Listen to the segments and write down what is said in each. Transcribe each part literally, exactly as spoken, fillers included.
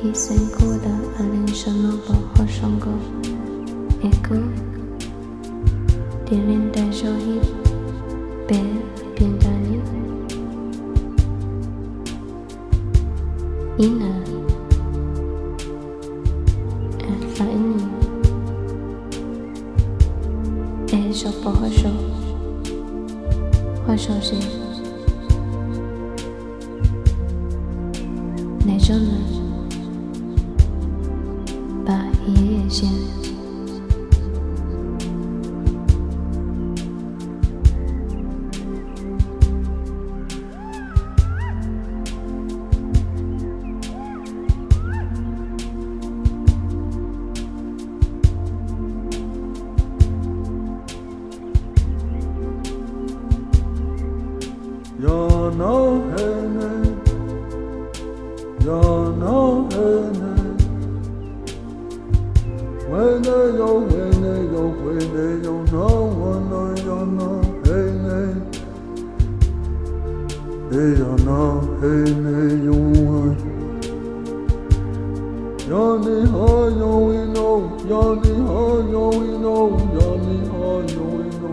提升过的二零什么不好上过 Echo 点连带收益别变大你一呢反应你哎手不好手好手是那种呢把爷爷先 You're no henny, you're no henny. When they yo, when they yo, when they yo, no one, no, you're no henny. They are no henny, you want. Yanni ha, yo, we know, Yanni ha, yo, we know, Yanni ha, yo, we know.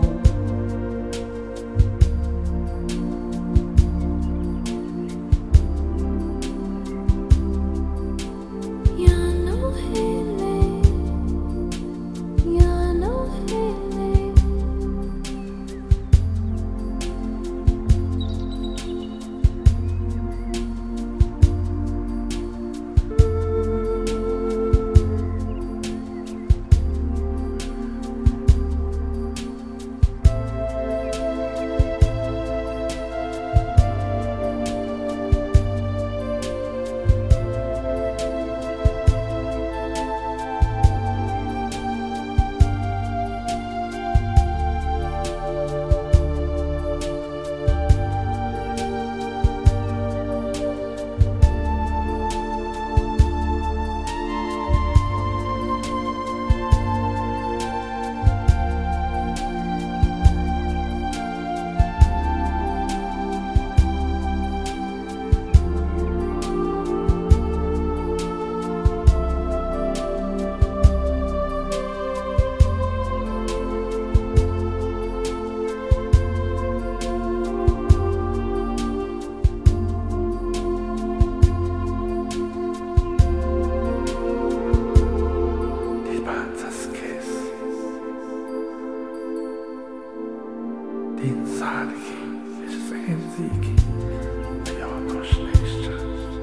Din sargi, es enzigi, Janos Nestor,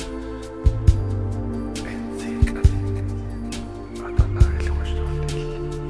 enzig, Adonai Lomsdortil.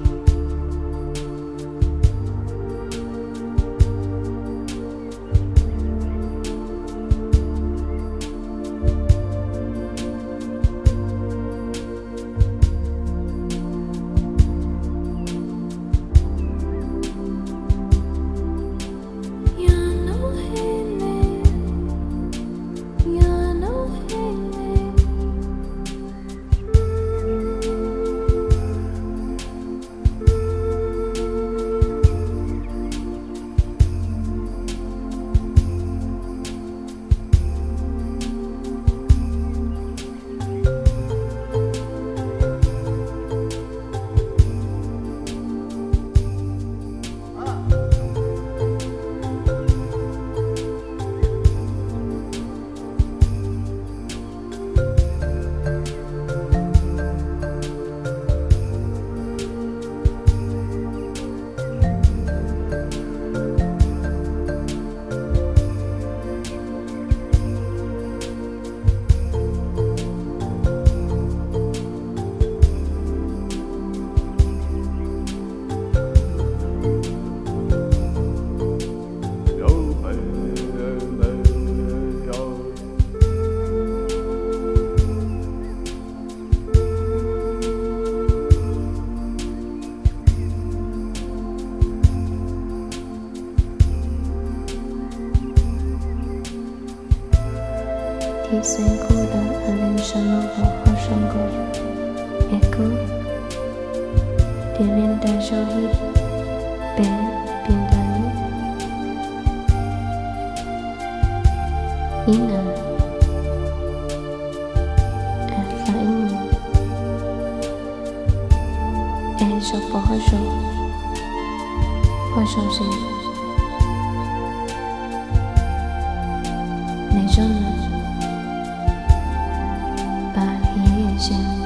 提升过的二零什么不好上过 Echo 点连带收益别变大你一呢反应黑手不合手，合手时那种人把音乐线